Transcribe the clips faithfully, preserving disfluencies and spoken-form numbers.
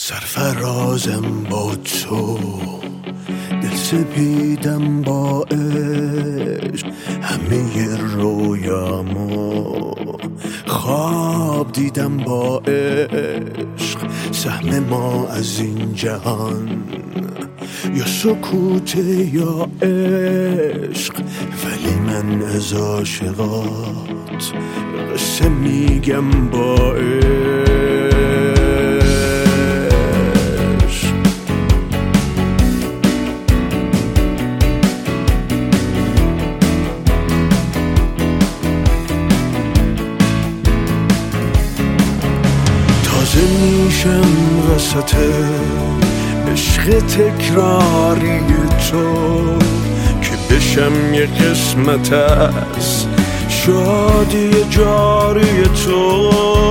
سرفرازم با تو، دل سپیدم با عشق، همه رویامو خواب دیدم با عشق. سهم ما از این جهان یا سکوت یا عشق، ولی من از عاشقات قصه میگم با عشق. تازه میشم وسط عشق تکراری تو، که بشم یه قسمت از شادی جاری تو.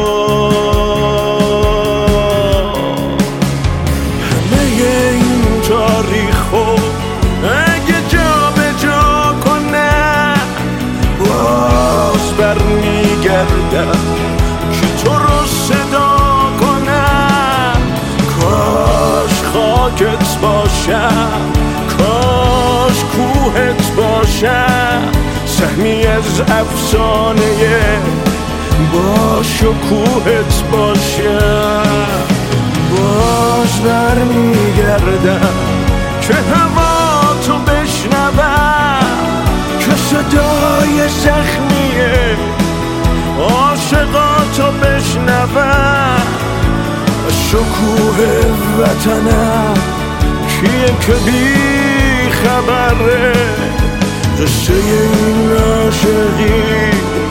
همه این تاریخو اگه جا به جا کنه، باز برمیگردم که تو رو صدا کنم. کاش خاکت باشم، کاش کوهت باشم، سهمی از افسانه با شکوهت باشم. باز برمیگردم که هوا تو بشنوم، که صدای زخمیه عاشقاتو بشنوم. شکوه وطنم کیه که بی خبره، قصه این عاشقی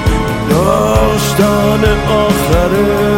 داستان آخره.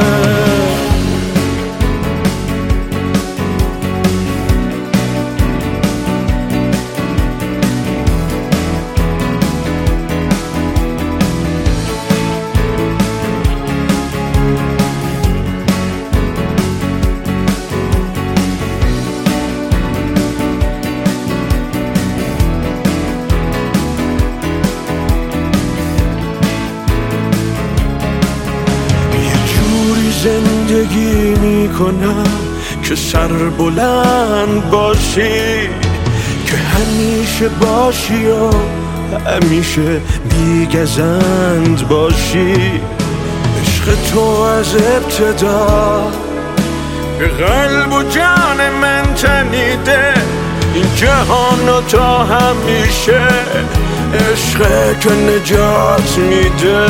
زندگی میکنم که سر بلند باشی، که همیشه باشی و همیشه بیگزند باشی. عشق تو از ابتدا به قلب و جان من تنیده، این جهان و تا همیشه عشق که نجات میده.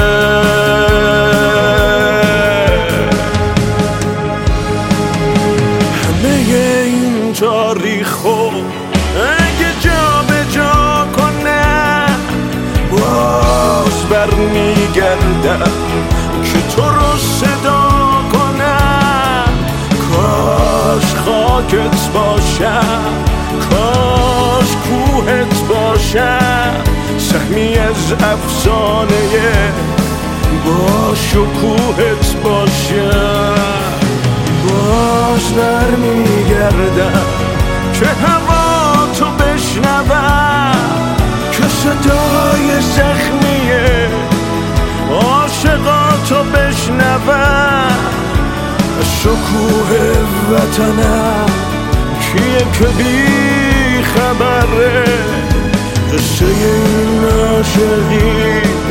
تاریخو اگه جا به جا کنه، باز برمیگردم که تو رو صدا کنم. کاش خاکت باشم، کاش کوهت باشم، سهمی از افسانه با شکوهت باشم. باز برمیگردم که هوا تو بشنوم، که صدای زخمیه عاشقاتو بشنوم. شکوه وطنم کیه که بی خبره، قصه این عاشقی